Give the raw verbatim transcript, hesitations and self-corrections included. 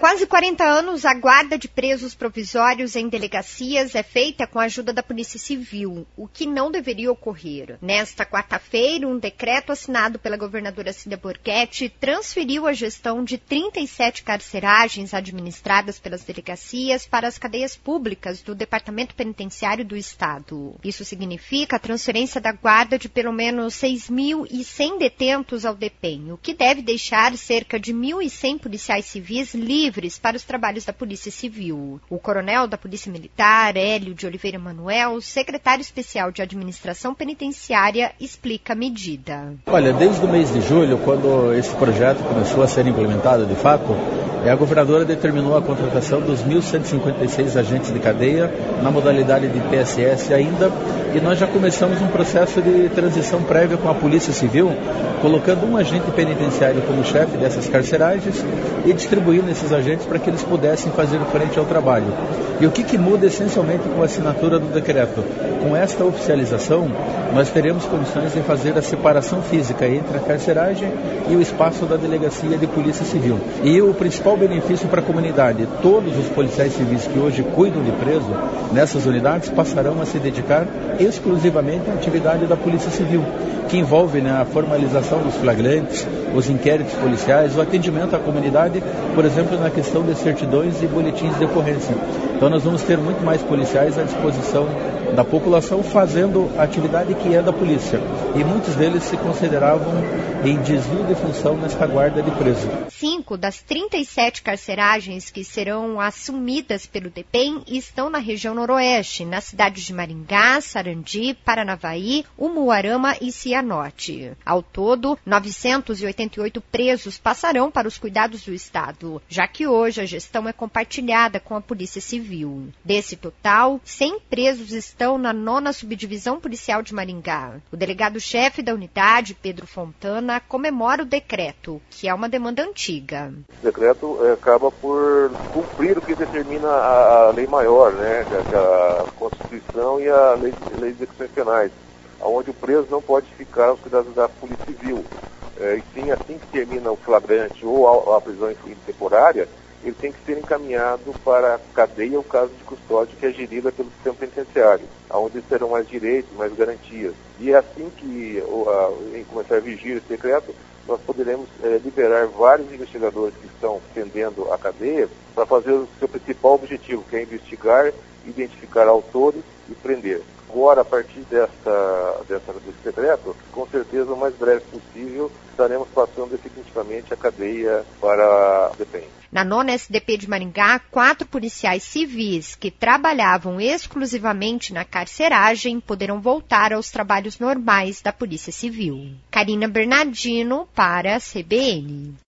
quase quarenta anos, a guarda de presos provisórios em delegacias é feita com a ajuda da Polícia Civil, o que não deveria ocorrer. Nesta quarta-feira, um decreto assinado pela governadora Cida Borghetti transferiu a gestão de trinta e sete carceragens administradas pelas delegacias para as cadeias públicas do Departamento Penitenciário do Estado. Isso significa a transferência da guarda de pelo menos seis mil e cem detentos ao DEPEN, o que deve deixar cerca de mil e cem policiais civis livres para os trabalhos da Polícia Civil. O coronel da Polícia Militar, Hélio de Oliveira Manuel, secretário especial de Administração Penitenciária, explica a medida. Olha, desde o mês de julho, quando esse projeto começou a ser implementado de fato, a governadora determinou a contratação dos mil cento e cinquenta e seis agentes de cadeia na modalidade de P S S ainda, e nós já começamos um processo de transição prévia com a Polícia Civil, colocando um agente penitenciário como chefe dessas carceragens e distribuindo esses agentes para que eles pudessem fazer frente ao trabalho. E o que, que muda essencialmente com a assinatura do decreto? Com esta oficialização, nós teremos condições de fazer a separação física entre a carceragem e o espaço da Delegacia de Polícia Civil. E o principal benefício para a comunidade, todos os policiais civis que hoje cuidam de preso nessas unidades passarão a se dedicar exclusivamente à atividade da Polícia Civil, que envolve, né, a formalização dos flagrantes, os inquéritos policiais, o atendimento à comunidade, por exemplo, na questão de certidões e boletins de ocorrência. Então nós vamos ter muito mais policiais à disposição da população fazendo a atividade que é da polícia. E muitos deles se consideravam em desvio de função nesta guarda de preso. Cinco das trinta e sete carceragens que serão assumidas pelo DEPEN estão na região noroeste, nas cidades de Maringá, Sarandi, Paranavaí, Umuarama e Cianorte. Ao todo, novecentos e oitenta e oito presos passarão para os cuidados do Estado, já que hoje a gestão é compartilhada com a Polícia Civil. Desse total, cem presos estão na nona Subdivisão Policial de Maringá. O delegado-chefe da unidade, Pedro Fontana, comemora o decreto, que é uma demanda antiga. O decreto é, acaba por cumprir o que determina a, a lei maior, né, a, a Constituição e a lei, a lei de execuções penais, onde o preso não pode ficar aos cuidados da Polícia Civil. É, e sim, assim que termina o flagrante ou a, a prisão temporária, ele tem que ser encaminhado para a cadeia ou casa de custódia que é gerida pelo sistema penitenciário, onde terão mais direitos, mais garantias. E é assim que o, a, em começar a vigir esse decreto, nós poderemos é, liberar vários investigadores que estão tendendo a cadeia para fazer o seu principal objetivo, que é investigar, identificar autores e prender. Agora, a partir dessa, dessa, desse decreto, com certeza o mais breve possível, estaremos passando definitivamente a cadeia para o DEPEN. Na nona S D P de Maringá, quatro policiais civis que trabalhavam exclusivamente na carceragem poderão voltar aos trabalhos normais da Polícia Civil. Karina Bernardino para a C B N.